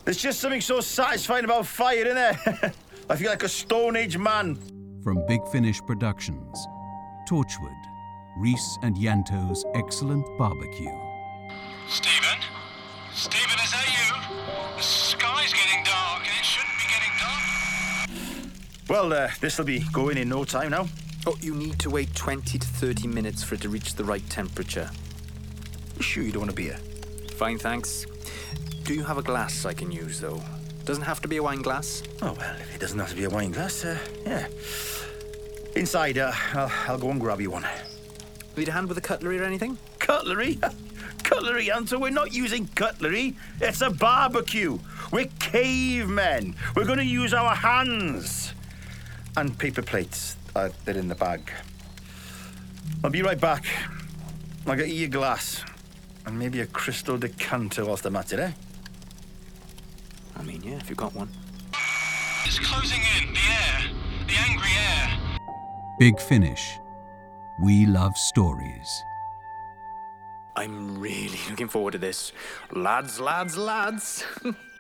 There's just something so satisfying about fire, isn't there? I feel like a Stone Age man. From Big Finish Productions, Torchwood, Reese and Yanto's Excellent Barbecue. Stephen? Stephen, is that you? The sky's getting dark and it shouldn't be getting dark. Well, this'll be going in no time now. Oh, you need to wait 20 to 30 minutes for it to reach the right temperature. You sure you don't want a beer? Fine, thanks. Do you have a glass I can use, though? Doesn't have to be a wine glass. Oh, well, if it doesn't have to be a wine glass, yeah. Inside, I'll go and grab you one. Need a hand with the cutlery or anything? Cutlery? Cutlery, Hunter? We're not using cutlery. It's a barbecue. We're cavemen. We're going to use our hands. And paper plates. They're in the bag. I'll be right back. I'll get you your glass. And maybe a crystal decanter whilst I'm at it, eh? I mean, yeah, if you've got one. It's closing in. The air. The angry air. Big Finish. We love stories. I'm really looking forward to this. Lads, lads, lads.